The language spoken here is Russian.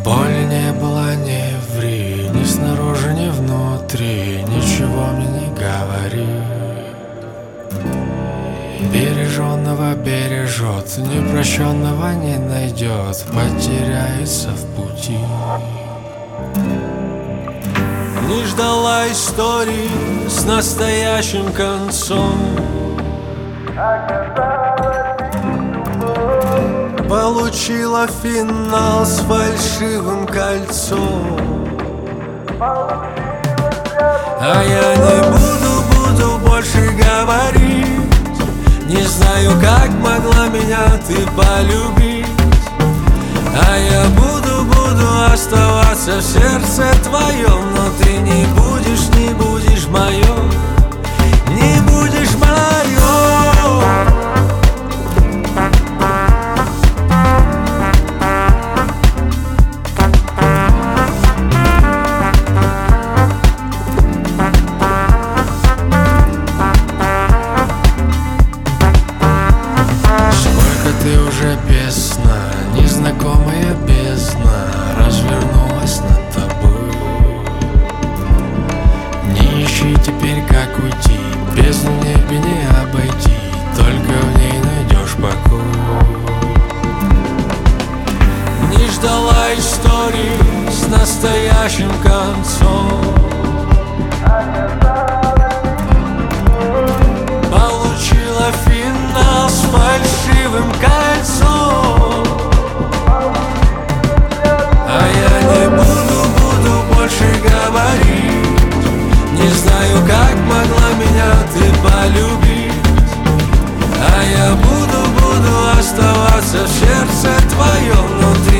Боли не было, не ври, ни снаружи, ни внутри, ничего мне не говори. Береженного бережет, непрощенного не найдет, потеряется в пути. Не ждала истории с настоящим концом, получила финал с фальшивым кольцом. А я не буду больше говорить. Не знаю, как могла меня ты полюбить. А я буду оставаться в сердце твоем. Но ты не будешь моем, не будешь моем. Ты уже без сна, незнакомая бездна развернулась над тобой. Не ищи теперь, как уйти, бездну в небе не обойти, только в ней найдешь покой. Не ждала истории с настоящим концом, получила финал с фальшивым кольцом. А я не буду больше говорить. Не знаю, как могла меня ты полюбить. А я буду оставаться в сердце твоем. Но ты